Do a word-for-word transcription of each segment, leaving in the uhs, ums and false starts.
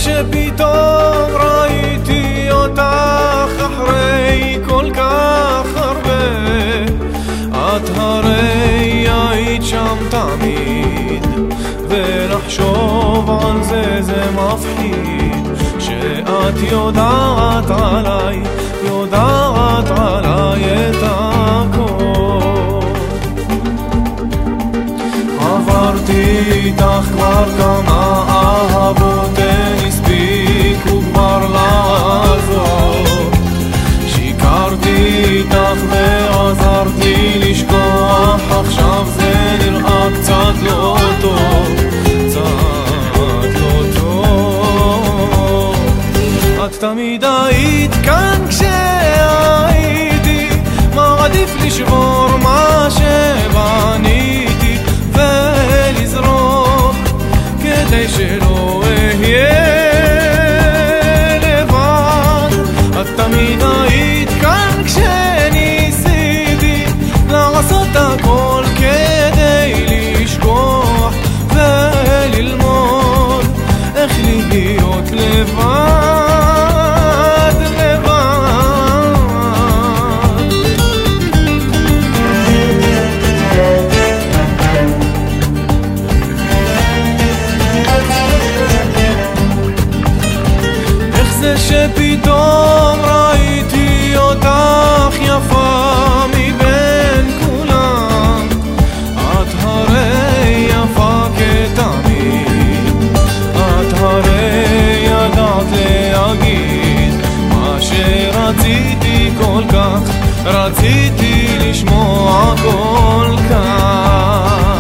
שפתאום ראיתי אותך אחרי כל כך הרבה, את הרי היית שם תמיד, ולחשוב על זה זה מפחיד, שאת יודעת עליי, יודעת עליי את הכל. עברתי איתך כבר כמה אהבות, הן הספיקו כבר לעזור. שיקרתי איתך ועזרתי לשכוח, עכשיו זה נראה קצת לא טוב, קצת לא טוב. את תמיד היית כאן כשהייתי, מעדיף לשבור מה שבניתי ולזרוק כדי שלא אהיה לבד. את תמיד היית כאן כשניסיתי לעשות הכל כדי לשכוח וללמוד איך להיות לבד, לבד. איך זה שפתאום ראיתי אותך יפה מבין כולם, את הרי יפה כתמיד, את הרי ידעת להגיד מה שרציתי כל כך, רציתי לשמוע כל כך.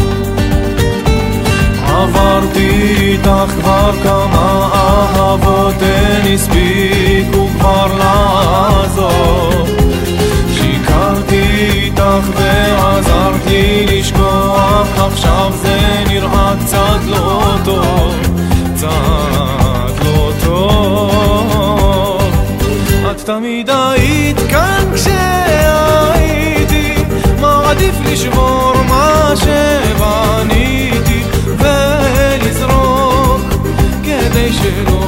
עברתי איתך כבר כמה אהבות, הן הספיקו כבר לעזור. שיקרתי איתך ועזרתי לשכוח, עכשיו זה נראה קצת לא טוב, קצת לא טוב. את תמיד היית כאן כשהייתי, מעדיף לשבור מה שבניתי ולזרוק כדי שלא